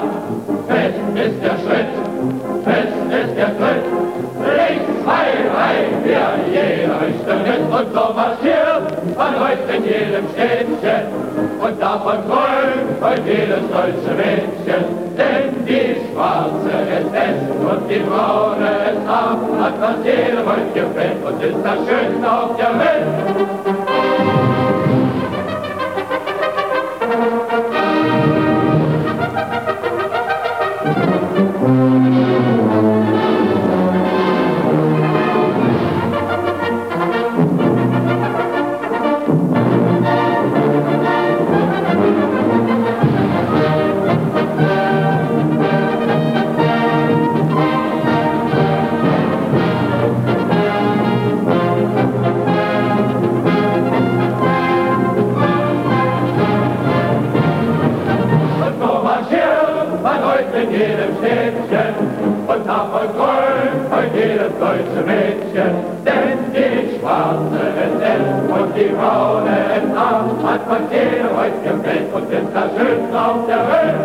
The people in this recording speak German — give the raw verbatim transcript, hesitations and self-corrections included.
Tag. Fest ist der Schritt, fest ist der Tritt. Links, zwei, drei, vier, jeder Richter mit und so marschiert man heute in jedem Städtchen. Und davon träumt heute jedes deutsche Mädchen. Denn die Schwarze ist es und die Braune ist ab. Hat was jedem heute gefällt und ist das Schönste auf der Welt. In jedem Städtchen und davon träumt heute jedes deutsche Mädchen. Denn die Schwarze ist es und die Braune ist ab, hat man jeder heute gefällt und ist das Schönste auf der Welt.